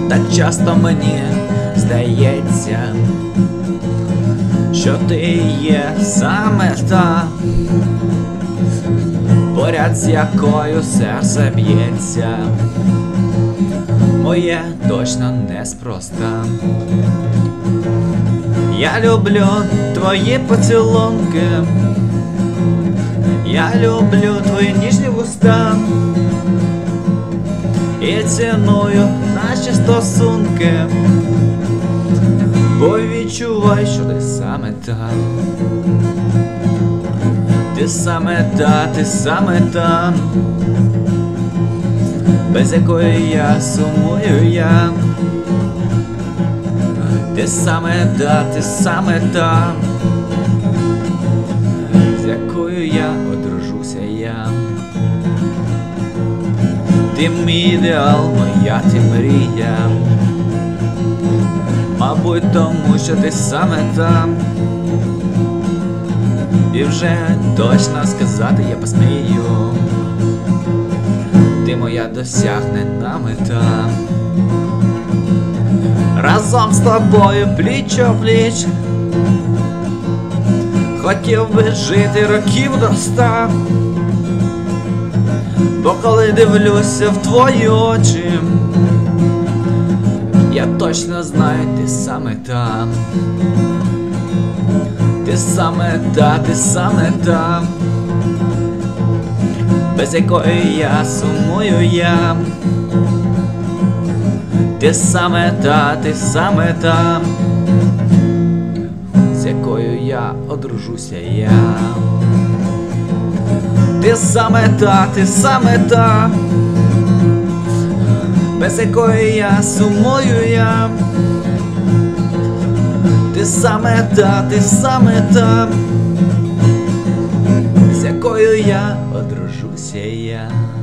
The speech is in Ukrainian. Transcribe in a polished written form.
Так часто мені здається, що ти є саме та, поряд з якою серце б'ється. Моє точно неспроста. Я люблю твої поцілунки, я люблю твої ніжні вуста, і ціную наші стосунки, бо відчувай, що ти саме та. Ти саме та, ти саме та, без якої я сумую я. Ти саме та, ти саме та, з якою я одружуся я. Ти мій ідеал, моя ти мрія, мабуть, тому що ти саме там. І вже точно сказати я посмію, ти моя досягнена мета. Разом з тобою пліч-о-пліч хотів би жити років до 100. Бо коли дивлюся в твої очі, я точно знаю, ти саме там. Ти саме та, ти саме та, без якої я сумую я. Ти саме та, ти саме та, з якою я одружуся я. Ти саме та, ти саме та, без якої я сумую я. Ти саме та, ти саме та, з якою я одружуся я.